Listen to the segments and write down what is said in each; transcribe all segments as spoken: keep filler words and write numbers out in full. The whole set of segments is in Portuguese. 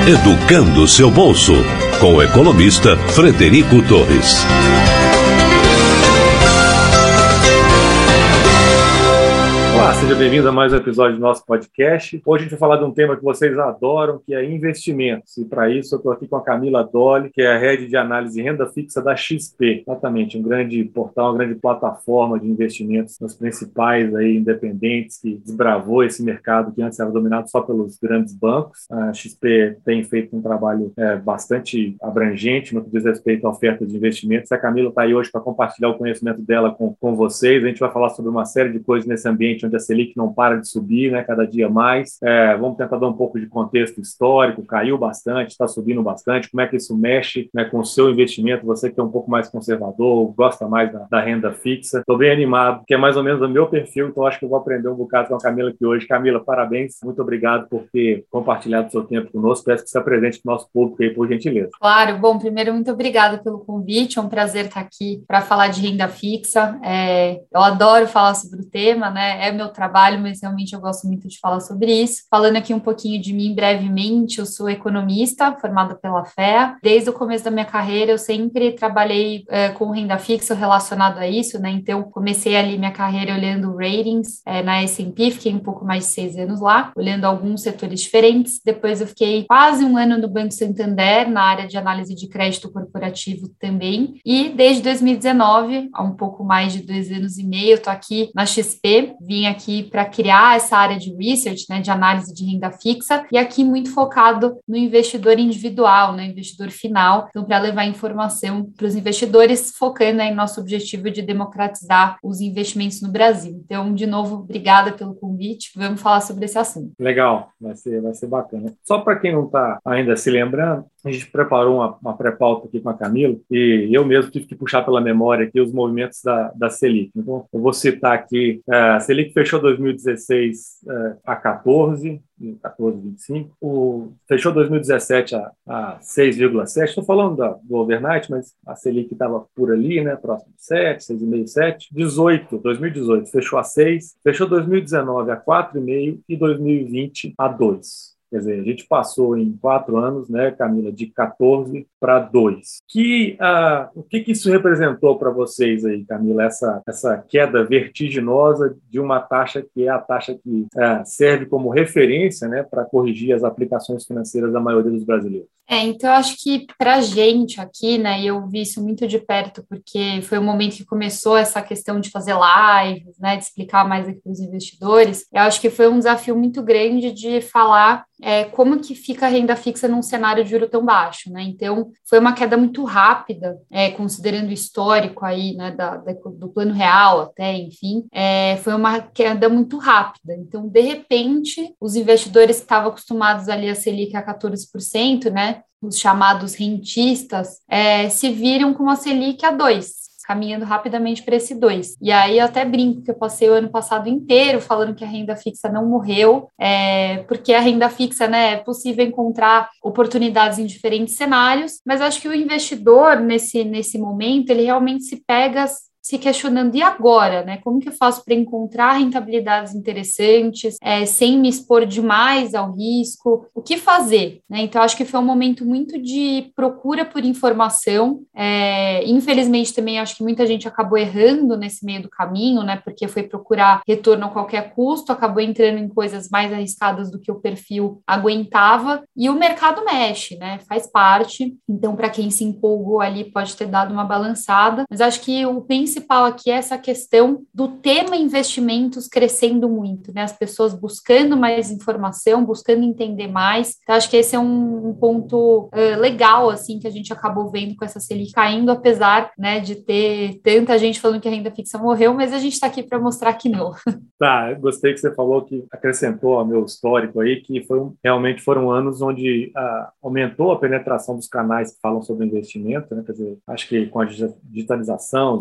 Educando o seu bolso, com o economista Frederico Torres. Olá, seja bem-vindo a mais um episódio do nosso podcast. Hoje a gente vai falar de um tema que vocês adoram, que é investimentos. E para isso eu estou aqui com a Camila Dolly, que é a Head de Análise de Renda Fixa da X P. Exatamente, um grande portal, uma grande plataforma de investimentos nos principais aí, independentes, que desbravou esse mercado que antes era dominado só pelos grandes bancos. A X P tem feito um trabalho é, bastante abrangente no que diz respeito à oferta de investimentos. A Camila está aí hoje para compartilhar o conhecimento dela com, com vocês. A gente vai falar sobre uma série de coisas nesse ambiente onde a Selic não para de subir, né, cada dia mais. É, vamos tentar dar um pouco de contexto histórico. Caiu bastante, está subindo bastante. Como é que isso mexe, né, com o seu investimento? Você que é um pouco mais conservador, gosta mais da, da renda fixa. Estou bem animado, que é mais ou menos o meu perfil, então acho que eu vou aprender um bocado com a Camila aqui hoje. Camila, parabéns. Muito obrigado por ter compartilhado o seu tempo conosco. Peço que se apresente para o nosso público aí, por gentileza. Claro. Bom, primeiro, muito obrigada pelo convite. É um prazer estar aqui para falar de renda fixa. É, eu adoro falar sobre o tema, né? É meu trabalho, mas realmente eu gosto muito de falar sobre isso. Falando aqui um pouquinho de mim brevemente, eu sou economista, formada pela F E A. Desde o começo da minha carreira, eu sempre trabalhei é, com renda fixa relacionado a isso, né? Então, comecei ali minha carreira olhando ratings é, na S and P, fiquei um pouco mais de seis anos lá, olhando alguns setores diferentes. Depois eu fiquei quase um ano no Banco Santander, na área de análise de crédito corporativo também. E desde dois mil e dezenove, há um pouco mais de dois anos e meio, eu estou aqui na X P, vim aqui para criar essa área de research, né, de análise de renda fixa, e aqui muito focado no investidor individual, no investidor final, então para levar informação para os investidores, focando em nosso objetivo de democratizar os investimentos no Brasil. Então, de novo, obrigada pelo convite, vamos falar sobre esse assunto. Legal, vai ser, vai ser bacana. Só para quem não está ainda se lembrando, a gente preparou uma, uma pré-pauta aqui com a Camila e eu mesmo tive que puxar pela memória aqui os movimentos da, da Selic. Então, eu vou citar aqui, a Selic fechou dois mil e dezesseis a quatorze, quatorze vírgula vinte e cinco, o, fechou dois mil e dezessete a, a seis vírgula sete, estou falando da, do overnight, mas a Selic estava por ali, né, próximo de sete, seis vírgula cinco, sete. dezoito, dois mil e dezoito fechou a seis, fechou dois mil e dezenove a quatro vírgula cinco e dois mil e vinte a dois. Quer dizer, a gente passou em quatro anos, né, Camila, de quatorze para dois. Que, uh, o que, que isso representou para vocês aí, Camila, essa, essa queda vertiginosa de uma taxa que é a taxa que uh, serve como referência, né, para corrigir as aplicações financeiras da maioria dos brasileiros? É, então eu acho que para a gente aqui, né, e eu vi isso muito de perto, porque foi o momento que começou essa questão de fazer lives, né, de explicar mais aqui para os investidores, eu acho que foi um desafio muito grande de falar é, como que fica a renda fixa num cenário de juro tão baixo, né, então foi uma queda muito rápida, é, considerando o histórico aí, né, da, da, do plano real até, enfim, é, foi uma queda muito rápida, então de repente os investidores que estavam acostumados ali a Selic a quatorze por cento, né, os chamados rentistas, é, se viram com a Selic a dois, caminhando rapidamente para esse dois. E aí eu até brinco que eu passei o ano passado inteiro falando que a renda fixa não morreu, é, porque a renda fixa, né, é possível encontrar oportunidades em diferentes cenários, mas acho que o investidor, nesse, nesse momento, ele realmente se pega se questionando, e agora, né? Como que eu faço para encontrar rentabilidades interessantes, é, sem me expor demais ao risco? O que fazer, né? Então, acho que foi um momento muito de procura por informação. É, infelizmente, também acho que muita gente acabou errando nesse meio do caminho, né? Porque foi procurar retorno a qualquer custo, acabou entrando em coisas mais arriscadas do que o perfil aguentava, e o mercado mexe, né? Faz parte. Então, para quem se empolgou ali, pode ter dado uma balançada, mas acho que o principal principal aqui é essa questão do tema investimentos crescendo muito, né? As pessoas buscando mais informação, buscando entender mais. Então, acho que esse é um, um ponto uh, legal, assim, que a gente acabou vendo com essa Selic caindo, apesar, né, de ter tanta gente falando que a renda fixa morreu, mas a gente está aqui para mostrar que não. Tá, gostei que você falou, que acrescentou ao meu histórico aí, que foi um, realmente foram anos onde uh, aumentou a penetração dos canais que falam sobre investimento, né? Quer dizer, acho que com a digitalização, os vídeos,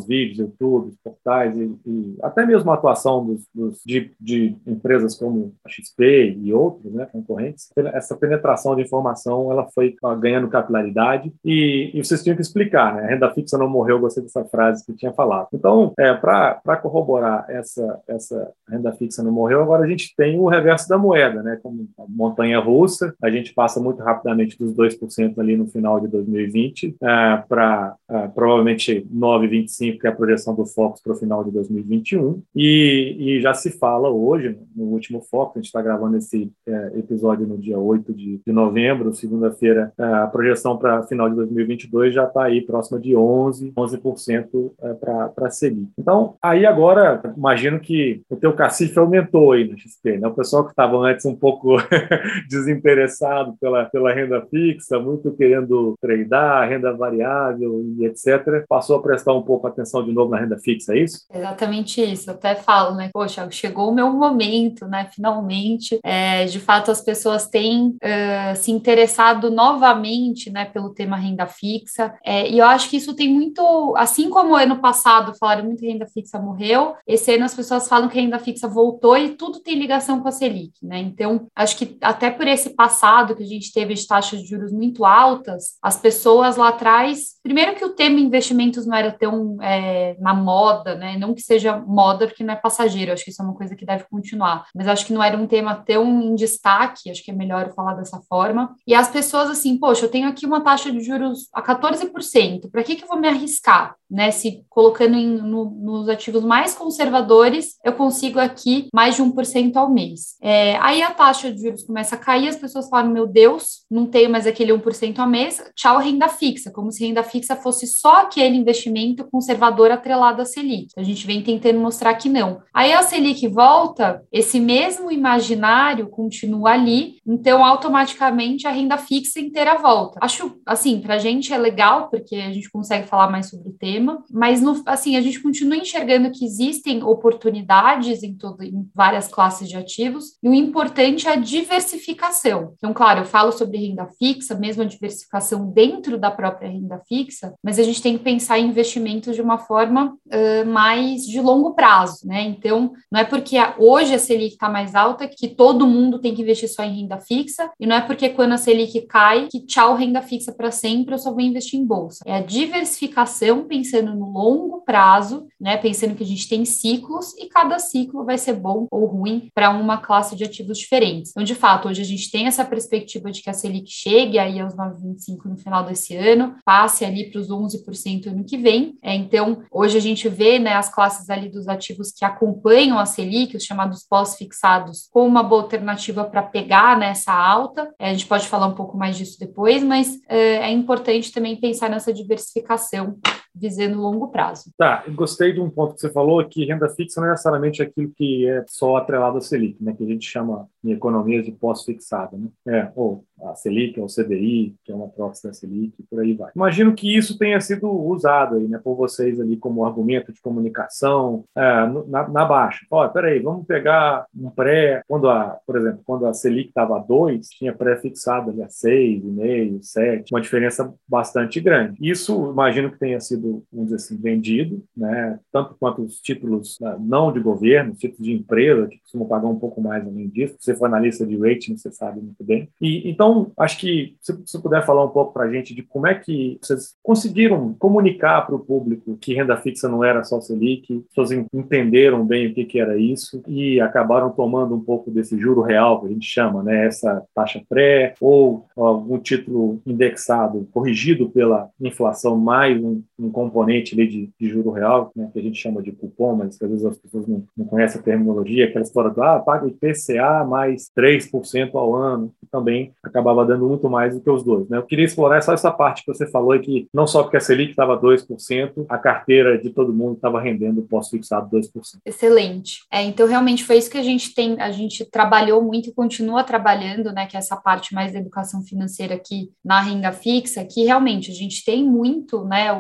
YouTube, portais e, e até mesmo a atuação dos, dos, de, de empresas como a X P e outros, né, concorrentes, essa penetração de informação ela foi ganhando capilaridade e, e vocês tinham que explicar, né? A renda fixa não morreu, eu gostei dessa frase que tinha falado. Então, é, para corroborar essa, essa renda fixa não morreu, agora a gente tem o reverso da moeda, né? Como a montanha russa, a gente passa muito rapidamente dos dois por cento ali no final de dois mil e vinte é, para é, provavelmente nove vírgula vinte e cinco, que é a projeção do Focus para o final de dois mil e vinte e um, e, e já se fala hoje, no último Focus, a gente está gravando esse é, episódio no dia oito de, de novembro, segunda-feira, é, a projeção para final de dois mil e vinte e dois já está aí próxima de onze por cento é, para a Selic. Então, aí agora, imagino que o teu cacife aumentou aí no X P, né? O pessoal que estava antes um pouco desinteressado pela, pela renda fixa, muito querendo tradar, renda variável e etcétera, passou a prestar um pouco atenção de novo na renda fixa, é isso? Exatamente isso. Eu até falo, né? Poxa, chegou o meu momento, né? Finalmente, é, de fato, as pessoas têm uh, se interessado novamente, né, pelo tema renda fixa. É, e eu acho que isso tem muito, assim como ano passado falaram muito que renda fixa morreu, esse ano as pessoas falam que a renda fixa voltou e tudo tem ligação com a Selic, né? Então, acho que até por esse passado que a gente teve de taxas de juros muito altas, as pessoas lá atrás, primeiro que o tema investimentos não era tão é, na moda, né? Não que seja moda, porque não é passageiro, acho que isso é uma coisa que deve continuar, mas acho que não era um tema tão em destaque, acho que é melhor eu falar dessa forma. E as pessoas assim, poxa, eu tenho aqui uma taxa de juros a quatorze por cento, para que que eu vou me arriscar? Né, se colocando em, no, nos ativos mais conservadores, eu consigo aqui mais de um por cento ao mês. É, aí a taxa de juros começa a cair, as pessoas falam, meu Deus, não tenho mais aquele um por cento ao mês, tchau renda fixa, como se renda fixa fosse só aquele investimento conservador atrelado à Selic. A gente vem tentando mostrar que não. Aí a Selic volta, esse mesmo imaginário continua ali, então automaticamente a renda fixa inteira volta. Acho, assim, pra gente é legal, porque a gente consegue falar mais sobre o tema, mas no, assim, a gente continua enxergando que existem oportunidades em, todo, em várias classes de ativos, e o importante é a diversificação. Então, claro, eu falo sobre renda fixa, mesmo a diversificação dentro da própria renda fixa, mas a gente tem que pensar em investimentos de uma forma uh, mais de longo prazo, né? Então, não é porque a, hoje a Selic está mais alta que todo mundo tem que investir só em renda fixa, e não é porque quando a Selic cai que tchau renda fixa para sempre, eu só vou investir em bolsa. É a diversificação pensando no longo prazo, né? Pensando que a gente tem ciclos e cada ciclo vai ser bom ou ruim para uma classe de ativos diferentes. Então, de fato, hoje a gente tem essa perspectiva de que a Selic chegue aí aos nove vírgula vinte e cinco no final desse ano, passe ali para os onze por cento ano que vem. É, então, hoje a gente vê, né, as classes ali dos ativos que acompanham a Selic, os chamados pós-fixados, como uma boa alternativa para pegar nessa alta. É, a gente pode falar um pouco mais disso depois, mas é, é importante também pensar nessa diversificação visando longo prazo. Tá, gostei de um ponto que você falou, que renda fixa não é necessariamente aquilo que é só atrelado à Selic, né, que a gente chama em economias de pós-fixada, né? É, ou a Selic, ou o C D I, que é uma proxy da Selic, e por aí vai. Imagino que isso tenha sido usado aí, né, por vocês ali como argumento de comunicação é, na, na baixa. Olha, peraí, vamos pegar um pré, quando a, por exemplo, quando a Selic estava a dois, tinha pré-fixado ali a seis vírgula cinco, sete, uma diferença bastante grande. Isso, imagino que tenha sido, vamos dizer assim, vendido, né, tanto quanto os títulos né, não de governo, títulos de empresa, que costumam pagar um pouco mais além disso. Se você for analista de rating, você sabe muito bem. E, então, acho que se você puder falar um pouco para a gente de como é que vocês conseguiram comunicar para o público que renda fixa não era só Selic, as pessoas entenderam bem o que, que era isso e acabaram tomando um pouco desse juro real, que a gente chama, né, essa taxa pré, ou algum título indexado, corrigido pela inflação, mais um, um componente ali de, de juro real, né, que a gente chama de cupom, mas às vezes as pessoas não, não conhecem a terminologia, aquela história do ah, paga I P C A mais três por cento ao ano, que também acabava dando muito mais do que os dois. Né? Eu queria explorar só essa parte que você falou, que não só porque a Selic estava dois por cento, a carteira de todo mundo estava rendendo pós-fixado dois por cento. Excelente. É, então, realmente foi isso que a gente tem, a gente trabalhou muito e continua trabalhando, né, que é essa parte mais da educação financeira aqui na renda fixa, que realmente a gente tem muito, né, os ativos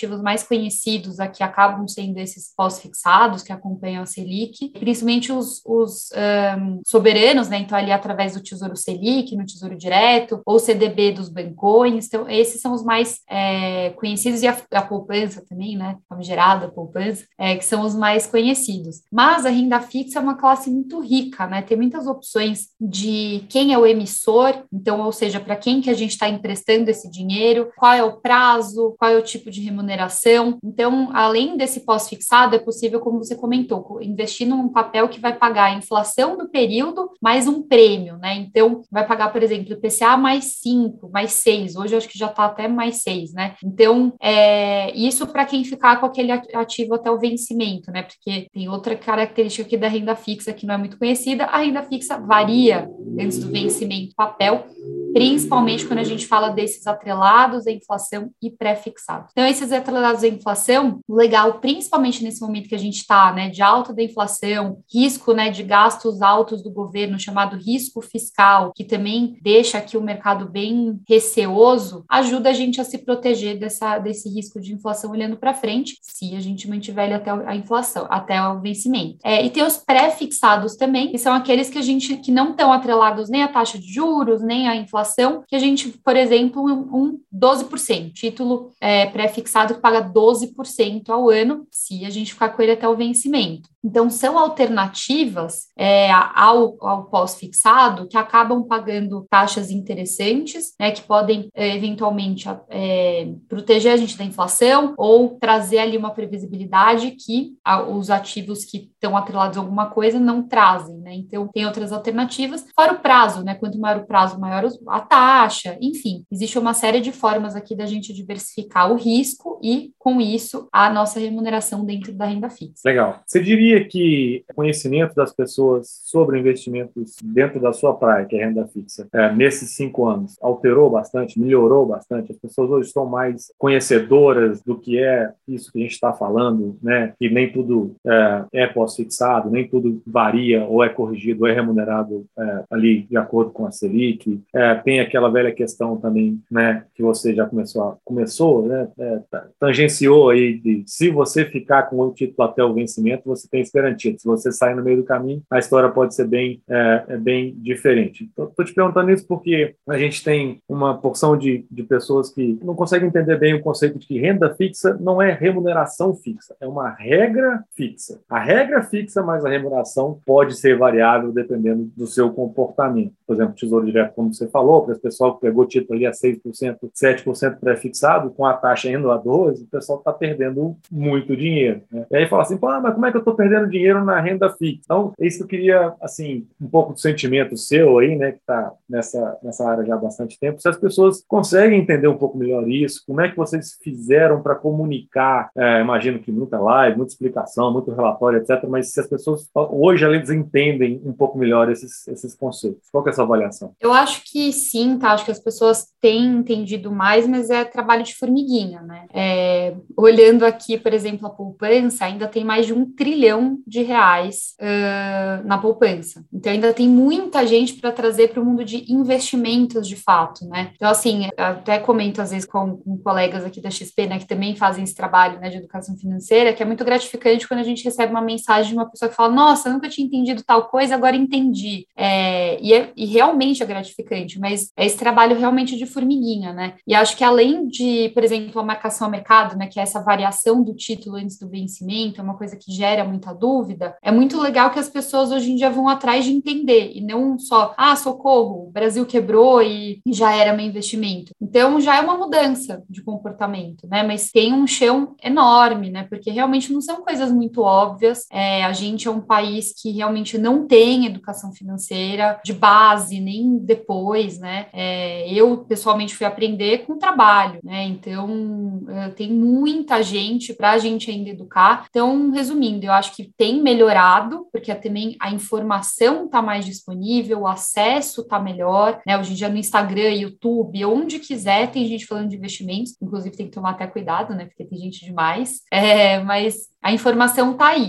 ativos mais conhecidos aqui acabam sendo esses pós-fixados que acompanham a Selic, principalmente os, os um, soberanos, né? Então, ali através do Tesouro Selic, no Tesouro Direto, ou C D B dos bancões. Então, esses são os mais é, conhecidos, e a, a poupança também, né? Famigerada poupança, é, que são os mais conhecidos. Mas a renda fixa é uma classe muito rica, né? Tem muitas opções de quem é o emissor, então, ou seja, para quem que a gente está emprestando esse dinheiro, qual é o prazo, qual é o tipo de remuneração. Então, além desse pós-fixado, é possível, como você comentou, investir num papel que vai pagar a inflação do período mais um prêmio, né? Então, vai pagar, por exemplo, I P C A mais cinco, mais seis. Hoje eu acho que já está até mais seis, né? Então, é, isso para quem ficar com aquele ativo até o vencimento, né? Porque tem outra característica aqui da renda fixa que não é muito conhecida. A renda fixa varia antes do vencimento do papel, principalmente quando a gente fala desses atrelados à inflação e pré-fixados. Então, esses atrelados à inflação, legal, principalmente nesse momento que a gente está, né, de alta da inflação, risco, né, de gastos altos do governo, chamado risco fiscal, que também deixa aqui o mercado bem receoso, ajuda a gente a se proteger dessa, desse risco de inflação olhando para frente, se a gente mantiver ele até a inflação, até o vencimento. É, e tem os pré-fixados também, que são aqueles que a gente que não estão atrelados nem à taxa de juros, nem à inflação, que a gente, por exemplo, um, um doze por cento, título é, pré-fixado que paga doze por cento ao ano, se a gente ficar com ele até o vencimento. Então, são alternativas é, ao, ao pós-fixado que acabam pagando taxas interessantes, né, que podem, é, eventualmente, é, proteger a gente da inflação ou trazer ali uma previsibilidade que a, os ativos que estão atrelados a alguma coisa não trazem, né? Então, tem outras alternativas. Fora o prazo, né? Quanto maior o prazo, maior a taxa. Enfim, existe uma série de formas aqui da gente diversificar o risco e, com isso, a nossa remuneração dentro da renda fixa. Legal. Você diria que o conhecimento das pessoas sobre investimentos dentro da sua praia, que é renda fixa, é, nesses cinco anos, alterou bastante, melhorou bastante? As pessoas hoje estão mais conhecedoras do que é isso que a gente está falando, né? Que nem tudo é, é pós-fixado, nem tudo varia ou é corrigido ou é remunerado é, ali de acordo com a Selic. É, tem aquela velha questão também, né? Que você já começou, a, começou, né? É, tangenciou aí de se você ficar com o título até o vencimento, você tem isso garantido. Se você sair no meio do caminho, a história pode ser bem, é, é bem diferente. Estou te perguntando isso porque a gente tem uma porção de, de pessoas que não conseguem entender bem o conceito de que renda fixa não é remuneração fixa, é uma regra fixa. A regra fixa, mas a remuneração pode ser variável dependendo do seu comportamento. Por exemplo, Tesouro Direto, como você falou, para o pessoal que pegou título ali a seis por cento, sete por cento pré-fixado, com a taxa indo a doze por cento, o pessoal está perdendo muito dinheiro, né? E aí fala assim, pô, ah, mas como é que eu estou perdendo dinheiro na renda fixa? Então, é isso que eu queria, assim, um pouco do sentimento seu aí, né, que está nessa, nessa área já há bastante tempo, se as pessoas conseguem entender um pouco melhor isso, como é que vocês fizeram para comunicar, é, imagino que muita live, muita explicação, muito relatório, etcétera, mas se as pessoas, hoje, eles entendem um pouco melhor esses, esses conceitos. Qual que é a sua avaliação? Eu acho que sim, tá? Acho que as pessoas têm entendido mais, mas é trabalho de formiguinha, né? É, olhando aqui, por exemplo, a poupança, ainda tem mais de um trilhão de reais uh, na poupança. Então, ainda tem muita gente para trazer para o mundo de investimentos, de fato, né? Então, assim, até comento às vezes com, com colegas aqui da X P, né, que também fazem esse trabalho, né, de educação financeira, que é muito gratificante quando a gente recebe uma mensagem de uma pessoa que fala, nossa, eu nunca tinha entendido tal coisa, agora entendi. É, e, é, e realmente é gratificante, mas é esse trabalho realmente de formiguinha, né? E acho que além de, por exemplo, a marcação a mercado, né, que é essa variação do título antes do vencimento, é uma coisa que gera muita dúvida, é muito legal que as pessoas hoje em dia vão atrás de entender, e não só, ah, socorro, o Brasil quebrou e já era meu investimento. Então, já é uma mudança de comportamento, né? Mas tem um chão enorme, né? Porque realmente não são coisas muito óbvias. É, a gente é um país que realmente não tem educação financeira de base, nem depois, né? É, eu, pessoalmente, fui aprender com trabalho, né? Então, é, tem muita gente para a gente ainda educar. Então, resumindo, eu acho que tem melhorado, porque também a informação está mais disponível, o acesso está melhor, né? Hoje em dia no Instagram, YouTube, onde quiser, tem gente falando de investimentos, inclusive tem que tomar até cuidado, né? Porque tem gente demais, é, mas a informação está aí, e as pessoas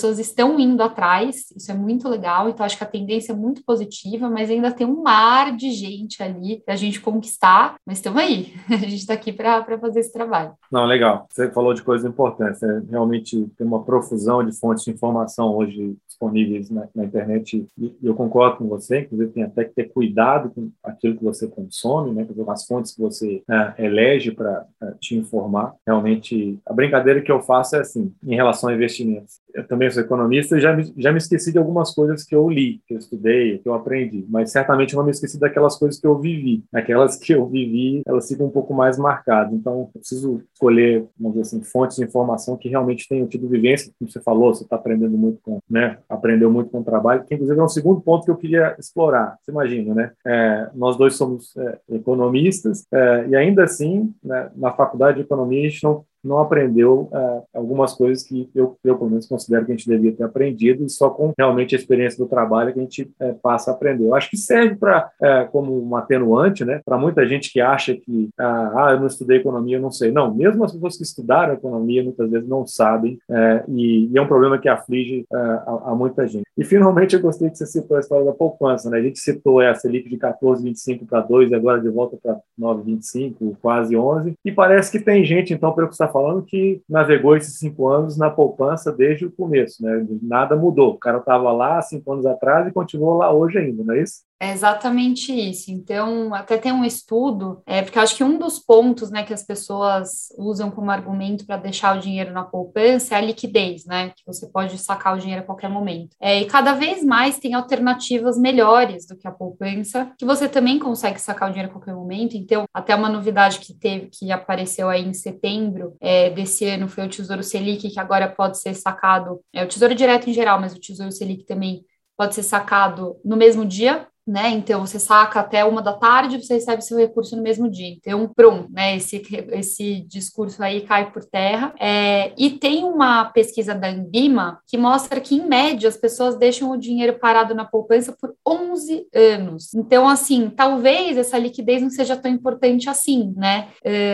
pessoas estão indo atrás, isso é muito legal, então acho que a tendência é muito positiva, mas ainda tem um mar de gente ali para a gente conquistar, mas estamos aí, a gente está aqui para fazer esse trabalho. Não, legal. Você falou de coisas importantes, né? Realmente tem uma profusão de fontes de informação hoje disponíveis na, na internet, e eu concordo com você, inclusive tem até que ter cuidado com aquilo que você consome, né? Com as fontes que você é, elege para te informar. Realmente, a brincadeira que eu faço é assim, em relação a investimentos. Eu também sou economista e já me, já me esqueci de algumas coisas que eu li, que eu estudei, que eu aprendi, mas certamente não me esqueci daquelas coisas que eu vivi. Aquelas que eu vivi, elas ficam um pouco mais marcadas. Então, eu preciso escolher, vamos dizer assim, fontes de informação que realmente tenham tido vivência, como você falou, você está aprendendo muito com, né? Aprendeu muito com o trabalho, que inclusive é um segundo ponto que eu queria explorar. Você imagina, né? É, nós dois somos é, economistas é, e ainda assim, né, na faculdade de economia, a gente não não aprendeu uh, algumas coisas que eu, eu, pelo menos, considero que a gente devia ter aprendido, e só com realmente a experiência do trabalho que a gente uh, passa a aprender. Eu acho que serve para uh, como um atenuante, né, para muita gente que acha que uh, ah, eu não estudei economia, eu não sei. Não, mesmo as pessoas que estudaram economia muitas vezes não sabem, uh, e, e é um problema que aflige uh, a, a muita gente. E, finalmente, eu gostei que você citou a história da poupança, né? A gente citou a Selic de quatorze vírgula vinte e cinco para dois e agora de volta para nove vírgula vinte e cinco, quase onze, e parece que tem gente, então, pelo que você está falando, que navegou esses cinco anos na poupança desde o começo, né? Nada mudou. O cara estava lá cinco anos atrás e continua lá hoje ainda, não é isso? É exatamente isso. Então, até tem um estudo, é, porque eu acho que um dos pontos, né, que as pessoas usam como argumento para deixar o dinheiro na poupança é a liquidez, né? Que você pode sacar o dinheiro a qualquer momento. É, e cada vez mais tem alternativas melhores do que a poupança, que você também consegue sacar o dinheiro a qualquer momento. Então, até uma novidade que teve, que apareceu aí em setembro é, desse ano foi o Tesouro Selic, que agora pode ser sacado, é o Tesouro Direto em geral, mas o Tesouro Selic também pode ser sacado no mesmo dia, né? Então, você saca até uma da tarde, você recebe seu recurso no mesmo dia. Então, pronto, né? Esse, esse discurso aí cai por terra. É, e tem uma pesquisa da Anbima que mostra que, em média, as pessoas deixam o dinheiro parado na poupança por onze anos. Então, assim, talvez essa liquidez não seja tão importante assim, né?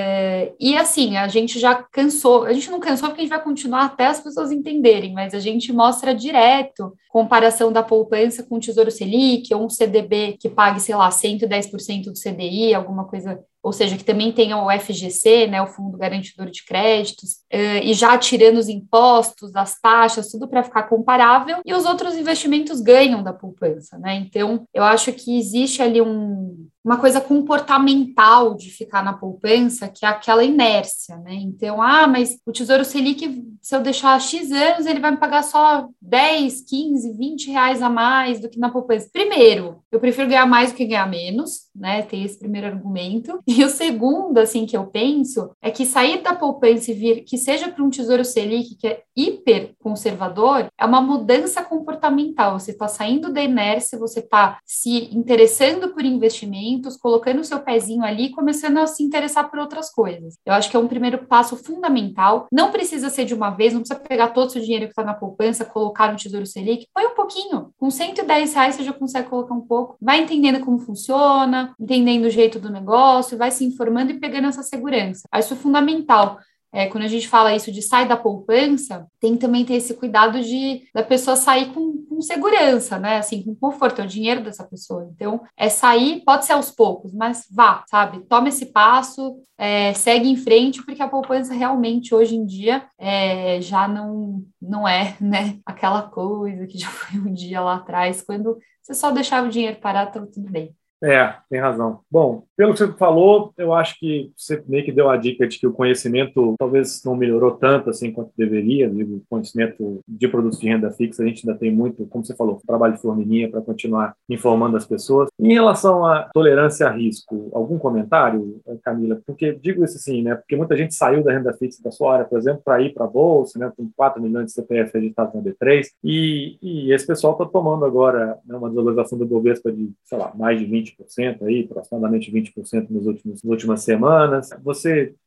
É, e, assim, a gente já cansou. A gente não cansou porque a gente vai continuar até as pessoas entenderem, mas a gente mostra direto comparação da poupança com o Tesouro Selic ou um C D B que pague, sei lá, cento e dez por cento do C D I, alguma coisa, ou seja, que também tenha o F G C, né, o Fundo Garantidor de Créditos, uh, e já tirando os impostos, as taxas, tudo para ficar comparável, e os outros investimentos ganham da poupança, né? Então, eu acho que existe ali um, uma coisa comportamental de ficar na poupança, que é aquela inércia, né? Então, ah, mas o Tesouro Selic, se eu deixar X anos, ele vai me pagar só dez, quinze, vinte reais a mais do que na poupança. Primeiro, eu prefiro ganhar mais do que ganhar menos, né? Tem esse primeiro argumento. E o segundo, assim, que eu penso, é que sair da poupança e vir, que seja para um Tesouro Selic, que é hiper conservador, é uma mudança comportamental. Você está saindo da inércia, você está se interessando por investimentos, colocando o seu pezinho ali e começando a se interessar por outras coisas. Eu acho que é um primeiro passo fundamental. Não precisa ser de uma vez, não precisa pegar todo o seu dinheiro que está na poupança, colocar no Tesouro Selic, põe um pouquinho. Com cento e dez reais você já consegue colocar um pouco. Vai entendendo como funciona, entendendo o jeito do negócio, vai se informando e pegando essa segurança. Isso é fundamental. É, quando a gente fala isso de sair da poupança, tem que também ter esse cuidado de da pessoa sair com, com segurança, né? Assim, com conforto, é o dinheiro dessa pessoa. Então, é sair, pode ser aos poucos, mas vá, sabe? Toma esse passo, é, segue em frente, porque a poupança realmente, hoje em dia, é, já não, não é, né? Aquela coisa que já foi um dia lá atrás, quando você só deixava o dinheiro parado, estava tudo bem. É, tem razão. Bom, pelo que você falou, eu acho que você meio que deu a dica de que o conhecimento talvez não melhorou tanto assim quanto deveria. O conhecimento de produtos de renda fixa, a gente ainda tem muito, como você falou, trabalho de formiguinha para continuar informando as pessoas. Em relação à tolerância a risco, algum comentário, Camila? Porque digo isso assim, né? Porque muita gente saiu da renda fixa da sua área, por exemplo, para ir para a Bolsa, né? Com quatro milhões de C P F registrados na B três, e, e esse pessoal está tomando agora, né, uma desvalorização do Bovespa de, sei lá, mais de vinte por cento aí, aproximadamente vinte por cento nos últimos, nas últimas semanas. Você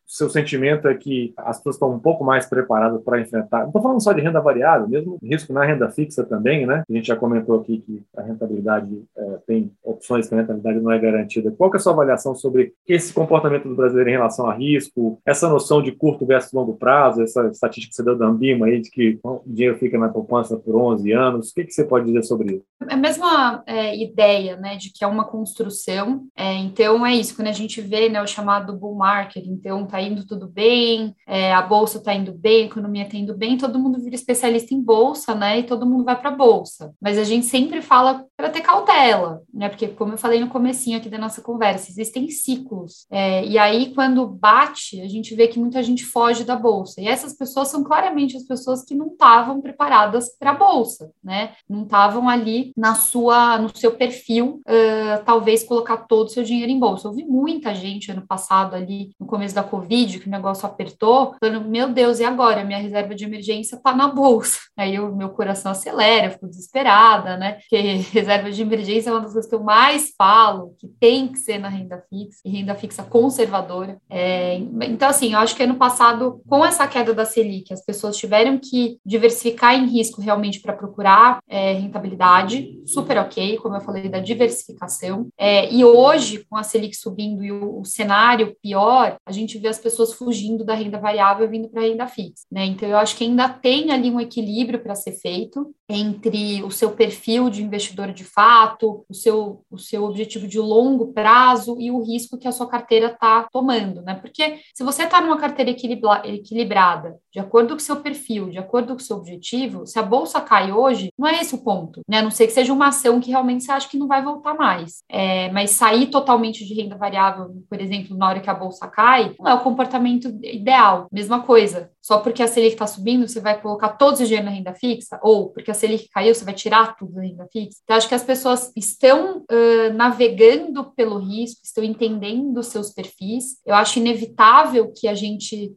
seu sentimento é que as pessoas estão um pouco mais preparadas para enfrentar, não estou falando só de renda variável, mesmo risco na renda fixa também, né? A gente já comentou aqui que a rentabilidade é, tem opções que a rentabilidade não é garantida. Qual que é a sua avaliação sobre esse comportamento do brasileiro em relação a risco, essa noção de curto versus longo prazo, essa estatística que você deu da Ambima aí, de que o dinheiro fica na poupança por onze anos, o que, que você pode dizer sobre isso? É a mesma é, ideia, né, de que é uma construção, é, então é isso, quando a gente vê, né, o chamado bull market, então tá indo tudo bem, é, a bolsa tá indo bem, a economia tá indo bem, todo mundo vira especialista em bolsa, né, e todo mundo vai para a bolsa, mas a gente sempre fala para ter cautela, né, porque como eu falei no comecinho aqui da nossa conversa, existem ciclos, é, e aí quando bate, a gente vê que muita gente foge da bolsa, e essas pessoas são claramente as pessoas que não estavam preparadas para a bolsa, né, não estavam ali na sua, no seu perfil, uh, talvez colocar todo o seu dinheiro em bolsa. Eu vi muita gente ano passado ali, no começo da Covid, que o negócio apertou, falando, meu Deus, e agora? Minha reserva de emergência está na bolsa. Aí o meu coração acelera, eu fico desesperada, né? Porque reserva de emergência é uma das coisas que eu mais falo, que tem que ser na renda fixa, e renda fixa conservadora. É, então, assim, eu acho que ano passado, com essa queda da Selic, as pessoas tiveram que diversificar em risco realmente para procurar é, rentabilidade, super ok, como eu falei, da diversificação. É, e hoje, com a Selic subindo e o, o cenário pior, a gente vê as pessoas fugindo da renda variável e vindo para a renda fixa, né? Então, eu acho que ainda tem ali um equilíbrio para ser feito entre o seu perfil de investidor de fato, o seu, o seu objetivo de longo prazo e o risco que a sua carteira está tomando, né? Porque se você está numa carteira equilibra, equilibrada, de acordo com o seu perfil, de acordo com o seu objetivo, se a bolsa cai hoje, não é esse o ponto, né? A não ser que seja uma ação que realmente você acha que não vai voltar mais. É, mas sair totalmente de renda variável, por exemplo, na hora que a bolsa cai, não é o comportamento ideal. Mesma coisa, só porque a Selic está subindo, você vai colocar todos os dinheiro na renda fixa? Ou porque a Selic caiu, você vai tirar tudo da renda fixa? Então, acho que as pessoas estão uh, navegando pelo risco, estão entendendo os seus perfis. Eu acho inevitável que a gente...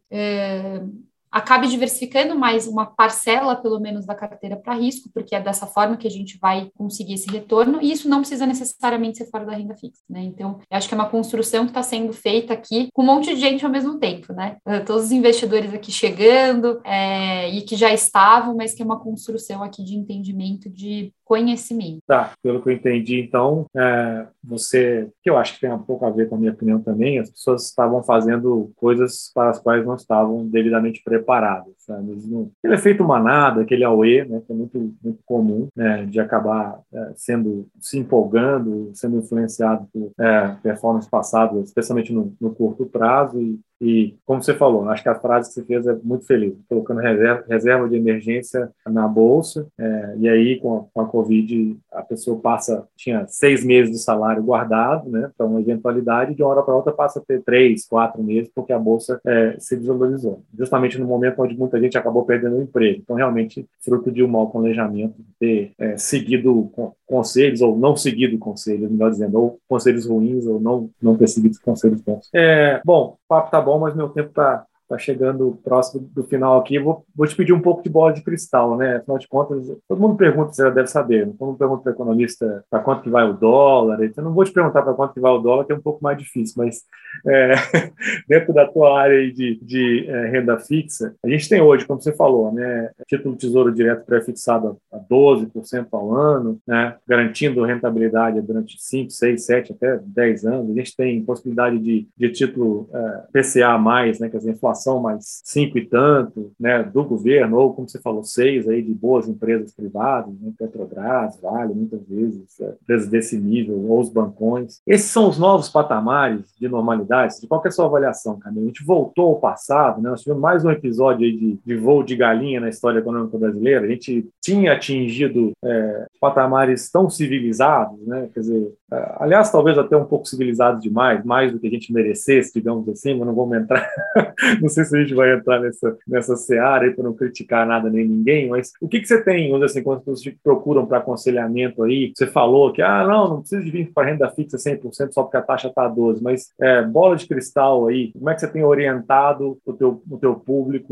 Uh, acabe diversificando mais uma parcela, pelo menos, da carteira para risco, porque é dessa forma que a gente vai conseguir esse retorno, e isso não precisa necessariamente ser fora da renda fixa, né? Então, eu acho que é uma construção que está sendo feita aqui com um monte de gente ao mesmo tempo, né? Todos os investidores aqui chegando é, e que já estavam, mas que é uma construção aqui de entendimento, de conhecimento. Tá, pelo que eu entendi, então, é, você, que eu acho que tem um pouco a ver com a minha opinião também, as pessoas estavam fazendo coisas para as quais não estavam devidamente preparadas, sabe? Não, aquele efeito manada, aquele auê, né, que é muito, muito comum, né, de acabar é, sendo, se empolgando, sendo influenciado por é, performances passadas, especialmente no, no curto prazo, e E, como você falou, acho que a frase que você fez é muito feliz, colocando reserva, reserva de emergência na bolsa, é, e aí com a, com a Covid a pessoa passa, tinha seis meses de salário guardado, né, para uma eventualidade, e de uma hora para outra passa a ter três, quatro meses, porque a bolsa é, se desvalorizou, justamente no momento onde muita gente acabou perdendo o emprego. Então, realmente, fruto de um mau planejamento, ter é, seguido conselhos, ou não seguido conselhos, melhor dizendo, ou conselhos ruins, ou não, não ter seguido conselhos bons. É, bom, o papo tá bom, mas meu tempo tá, tá chegando próximo do final aqui. Vou, vou te pedir um pouco de bola de cristal, né? Afinal de contas, todo mundo pergunta, você já deve saber, todo mundo pergunta para o economista para quanto que vai o dólar, então não vou te perguntar para quanto que vai o dólar, que é um pouco mais difícil, mas é, dentro da tua área aí de, de é, renda fixa, a gente tem hoje, como você falou, né, título de tesouro direto pré-fixado a doze por cento ao ano, né, garantindo rentabilidade durante cinco, seis, sete, até dez anos. A gente tem possibilidade de, de título é, P C A mais, né, quer dizer, inflação mais cinco e tanto, né, do governo, ou como você falou, seis aí de boas empresas privadas, né, Petrobras, Vale, muitas vezes, é, empresas desse nível, ou os bancões. Esses são os novos patamares de normalidade. Qual que é a sua avaliação, Camila? A gente voltou ao passado, né? Nós tivemos mais um episódio aí de, de voo de galinha na história econômica brasileira. A gente tinha atingido é, patamares tão civilizados, né? Quer dizer, é, aliás, talvez até um pouco civilizados demais, mais do que a gente merecesse, digamos assim, mas não vamos entrar, não sei se a gente vai entrar nessa, nessa seara aí para não criticar nada nem ninguém, mas o que, que você tem, vamos dizer assim, quando as pessoas te procuram para aconselhamento aí? Você falou que, ah, não, não precisa de vir para renda fixa cem por cento só porque a taxa está a doze, mas é, bola de cristal aí, como é que você tem orientado o teu, o teu público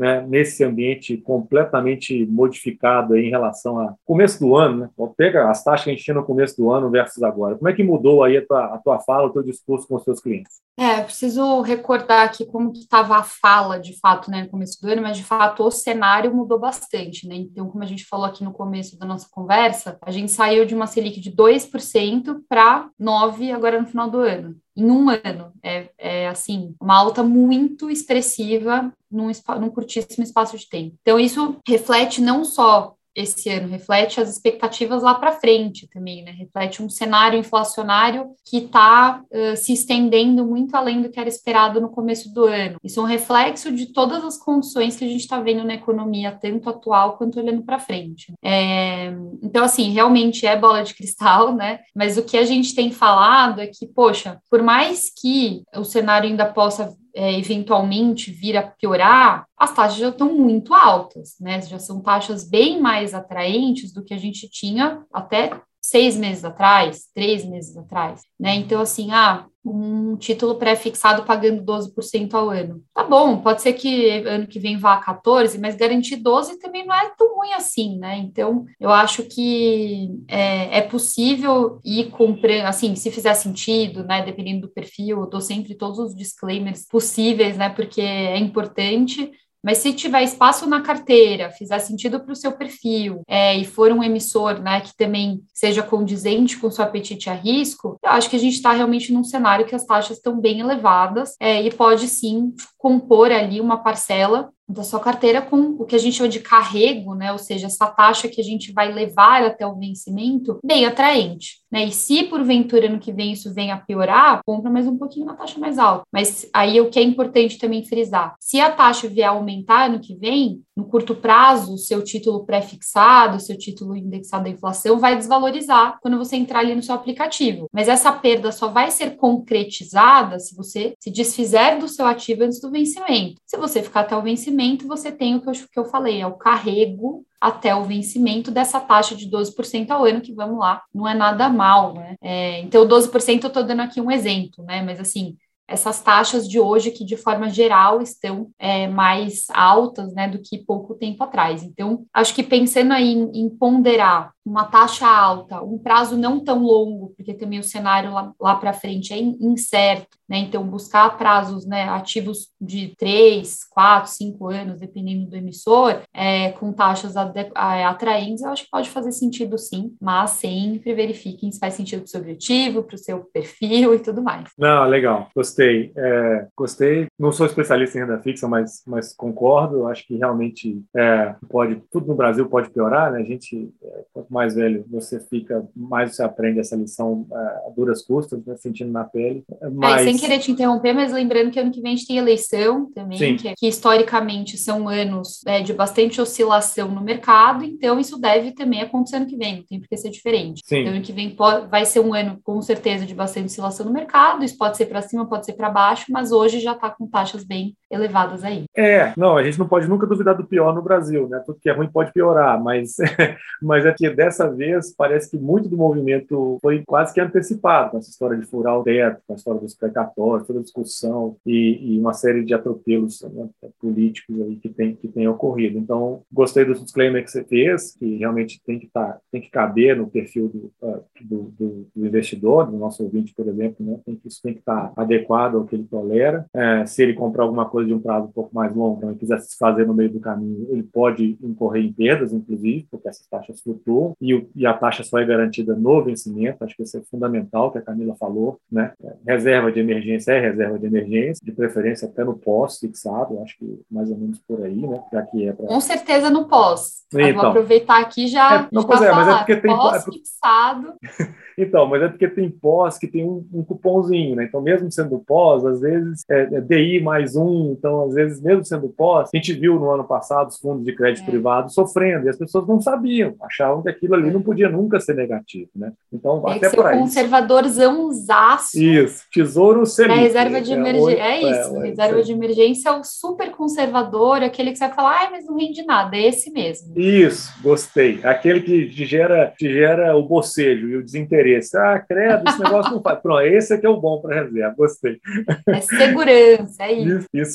né, nesse ambiente completamente modificado aí em relação ao começo do ano, né? Pega as taxas que a gente tinha no começo do ano versus agora. Como é que mudou aí a tua, a tua fala, o teu discurso com os seus clientes? É, eu preciso recordar aqui como que estava a fala, de fato, né, no começo do ano, mas, de fato, o cenário mudou bastante, né? Então, como a gente falou aqui no começo da nossa conversa, a gente saiu de uma Selic de dois por cento para nove por cento agora no final do ano. Em um ano, é, é assim, uma alta muito expressiva num, num curtíssimo espaço de tempo. Então, isso reflete não só esse ano, reflete as expectativas lá para frente também, né? Reflete um cenário inflacionário que está uh, se estendendo muito além do que era esperado no começo do ano. Isso é um reflexo de todas as condições que a gente está vendo na economia, tanto atual quanto olhando para frente. É, então, assim, realmente é bola de cristal, né? Mas o que a gente tem falado é que, poxa, por mais que o cenário ainda possa É, eventualmente vir a piorar, as taxas já estão muito altas, né? Já são taxas bem mais atraentes do que a gente tinha até seis meses atrás, três meses atrás, né? Então, assim, ah, um título pré-fixado pagando doze por cento ao ano. Tá bom, pode ser que ano que vem vá a quatorze, mas garantir doze também não é tão ruim assim, né? Então, eu acho que é, é possível ir comprando, assim, se fizer sentido, né? Dependendo do perfil, eu dou sempre todos os disclaimers possíveis, né? Porque é importante. Mas se tiver espaço na carteira, fizer sentido para o seu perfil, é, e for um emissor, né, que também seja condizente com o seu apetite a risco, eu acho que a gente está realmente num cenário que as taxas estão bem elevadas, é, e pode sim compor ali uma parcela da sua carteira com o que a gente chama de carrego, né? Ou seja, essa taxa que a gente vai levar até o vencimento, bem atraente, né? E se porventura ano que vem isso venha a piorar, compra mais um pouquinho na taxa mais alta. Mas aí o que é importante também frisar, se a taxa vier a aumentar ano que vem, no curto prazo, o seu título pré-fixado, o seu título indexado à inflação vai desvalorizar quando você entrar ali no seu aplicativo. Mas essa perda só vai ser concretizada se você se desfizer do seu ativo antes do vencimento. Se você ficar até o vencimento, você tem o que eu, que eu falei, é o carrego até o vencimento dessa taxa de doze por cento ao ano, que, vamos lá, não é nada mal, né? É, então, doze por cento eu estou dando aqui um exemplo, né? Mas, assim, essas taxas de hoje que, de forma geral, estão é, mais altas, né, do que pouco tempo atrás. Então, acho que pensando aí em, em ponderar uma taxa alta, um prazo não tão longo, porque também o cenário lá, lá para frente é incerto, né? Então, buscar prazos, né, ativos de três, quatro, cinco anos, dependendo do emissor, é, com taxas atraentes, eu acho que pode fazer sentido sim, mas sempre verifiquem se faz sentido para o seu objetivo, para o seu perfil e tudo mais. Não, legal, gostei. É, gostei. Não sou especialista em renda fixa, mas, mas concordo. Eu acho que realmente é, pode, tudo no Brasil pode piorar, né? A gente, é, quanto mais velho você fica, mais você aprende essa lição é, a duras custas, né? Sentindo na pele. Mas... É, sem querer te interromper, mas lembrando que ano que vem a gente tem eleição também, que, que historicamente são anos é, de bastante oscilação no mercado, então isso deve também acontecer ano que vem, não tem por que ser diferente. Sim. Então ano que vem pode, vai ser um ano com certeza de bastante oscilação no mercado, isso pode ser para cima, pode ser para baixo, mas hoje já está com taxas bem elevadas aí. É, não, a gente não pode nunca duvidar do pior no Brasil, né? Tudo que é ruim pode piorar, mas, mas é que dessa vez parece que muito do movimento foi quase que antecipado, com essa história de furar o teto, com a história dos precatórios, toda a discussão e, e uma série de atropelos, né, políticos aí que tem, que tem ocorrido. Então, gostei do disclaimer que você fez, que realmente tem que, tá, tem que caber no perfil do, uh, do, do, do investidor, do nosso ouvinte, por exemplo, né? Tem que, isso tem que estar adequado ao que ele tolera. É, se ele comprar alguma coisa de um prazo um pouco mais longo, e quiser se fazer no meio do caminho, ele pode incorrer em perdas, inclusive, porque essas taxas flutuam, e, o, e a taxa só é garantida no vencimento. Acho que isso é fundamental, que a Camila falou, né? Reserva de emergência é reserva de emergência, de preferência até no pós-fixado, acho que mais ou menos por aí, né? Já que é pra... Com certeza no pós. Então, eu vou aproveitar aqui já. É, não, pois é, mas é porque tem pós-fixado. Então, mas é porque tem pós que tem um, um cupomzinho, né? Então, mesmo sendo pós, às vezes é, é D I mais um, então, às vezes, mesmo sendo pós, a gente viu no ano passado os fundos de crédito é. privado sofrendo, e as pessoas não sabiam, achavam que aquilo ali não podia nunca ser negativo, né? Então, tem até que ser para um conservadorzãozaço. Isso, Tesouro Selic. É, reserva de emergência, é, é isso, é, reserva é. de emergência é o super conservador, aquele que você vai falar, ai, mas não rende nada, é esse mesmo. Isso, gostei. Aquele que te gera, te gera o bocejo e o desinteresse. Ah, credo, esse negócio não faz. Pronto, esse aqui é o bom para reserva, gostei. É segurança, é isso. Isso, isso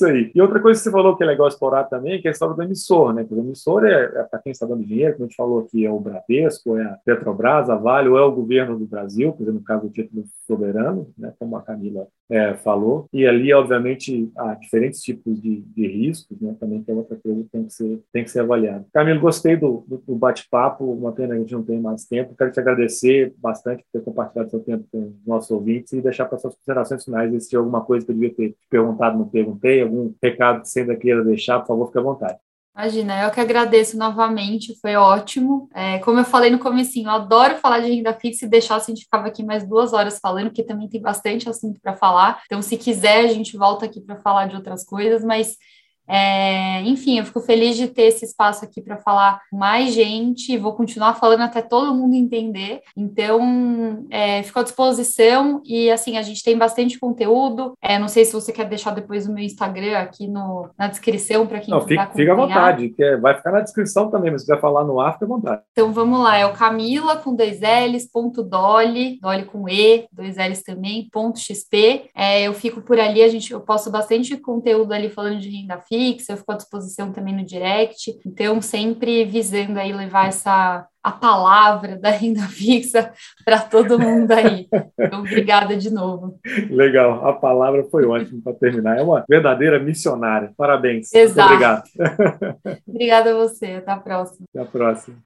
aí. E outra coisa que você falou que é legal explorar também, que é a história do emissor, né? Porque o emissor é, é para quem está dando dinheiro, como a gente falou aqui, é o Bradesco, é a Petrobras, a Vale, ou é o governo do Brasil, por exemplo, no caso do título soberano, né? Como a Camila é, falou. E ali, obviamente, há diferentes tipos de, de riscos, né? Também tem outra coisa que tem que ser, tem que ser avaliada. Camilo, gostei do, do, do bate-papo, uma pena que a gente não tem mais tempo. Quero te agradecer bastante por ter compartilhado seu tempo com os nossos ouvintes e deixar para suas considerações finais, se tiver alguma coisa que eu devia ter perguntado, não perguntei, algum recado que você ainda queira deixar, por favor, fique à vontade. Imagina, eu que agradeço novamente, foi ótimo. É, como eu falei no comecinho, eu adoro falar de renda fixa e deixar, se a gente ficava aqui mais duas horas falando, porque também tem bastante assunto para falar. Então, se quiser, a gente volta aqui para falar de outras coisas, mas É, enfim, eu fico feliz de ter esse espaço aqui para falar com mais gente, vou continuar falando até todo mundo entender, então é, fico à disposição e assim, a gente tem bastante conteúdo, é, não sei se você quer deixar depois o meu Instagram aqui no, na descrição para quem não, quiser fica, acompanhar. Fica à vontade, que é, vai ficar na descrição também, mas se quiser falar no ar, fica à vontade. Então vamos lá, é o Camila com dois L's, ponto Dolly, Dolly com E, dois L's também, ponto X P, é, eu fico por ali, a gente, eu posto bastante conteúdo ali falando de renda fixa, eu fico à disposição também no direct, então sempre visando aí levar essa a palavra da renda fixa para todo mundo aí. Então, obrigada de novo. Legal, a palavra foi ótima para terminar, é uma verdadeira missionária, parabéns. Exato. Muito obrigado. Obrigada a você, até a próxima. Até a próxima.